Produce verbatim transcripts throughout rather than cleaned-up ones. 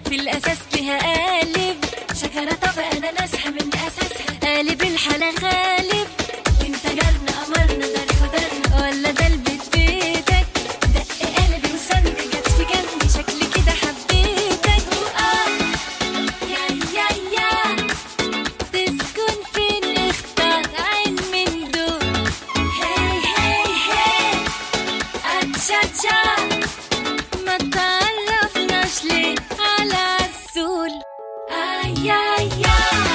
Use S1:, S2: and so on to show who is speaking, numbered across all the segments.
S1: في الأساس لها قالب، شجرة طب أنا ناسها من أساسها، قالب الحلا غالب، وانت جارنا قمرنا داري ودارنا، ولا ده البيت بيتك، دق قلبي وسند جت في جنبي، شكلي كده حبيتك، وآه يا يا يا تسكن فين اختار عين من دول، هي هي هي أتشاتشا ما تعرفناش ليه على عالسول، آه يا يا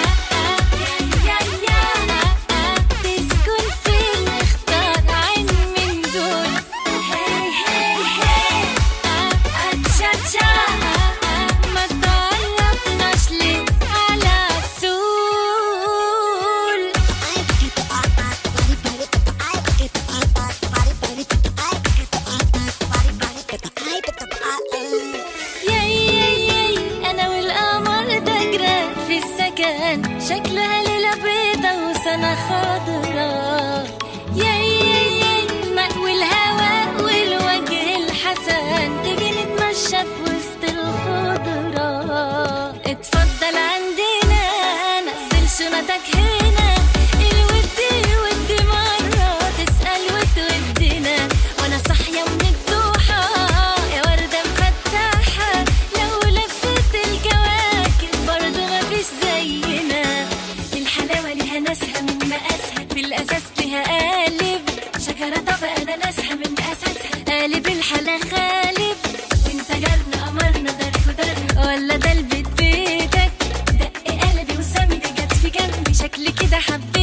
S1: شكلها ليلة بيضة وسنة خضرا، ياي ياي ياي مأوي الهواء والوجه الحسن، تيجي نتمشى في وسط الخضرا، اتفضل عندنا نزل شنطك هنا، الود يود مرة تسأل وتودنا، وانا صاحية من الضحى يا وردة مفتحة، لو لفت الكواكب برضو مفيش زينا، الحلاوة ليها ناسها من مقاسها، في الأساس لها قالب، شجرة طب أنا ناسها من أساسها، قالب الحلا غالب، وانت جارنا قمرنا داري ودارنا، ولا ده البيت بيتك، دق قلبي وسمي جت في جنبي، شكلي كده حب